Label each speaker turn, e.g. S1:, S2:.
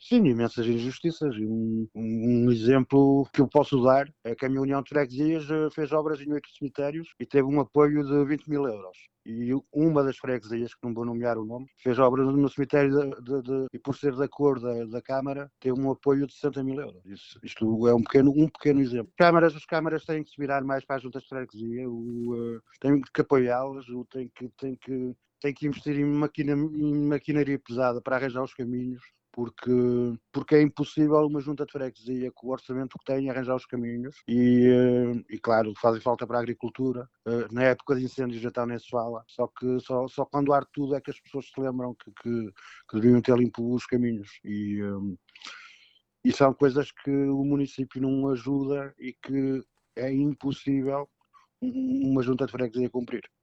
S1: Sim, imensas injustiças. E um exemplo que eu posso dar é que a minha União de Freguesias fez obras em 8 cemitérios e teve um apoio de 20.000 euros. E uma das freguesias, que não vou nomear o nome, fez obras no cemitério e por ser da cor da Câmara, teve um apoio de 60.000 euros. Isto é um pequeno exemplo. As câmaras têm que se virar mais para as juntas de freguesia, têm que apoiá-las, têm que investir em maquinaria pesada para arranjar os caminhos, porque é impossível uma junta de freguesia, com o orçamento que tem, arranjar os caminhos e claro, fazem falta para a agricultura. Na época de incêndios então nem se fala, só que só quando arde tudo é que as pessoas se lembram que deviam ter limpo os caminhos e são coisas que o município não ajuda e que é impossível uma junta de freguesia cumprir.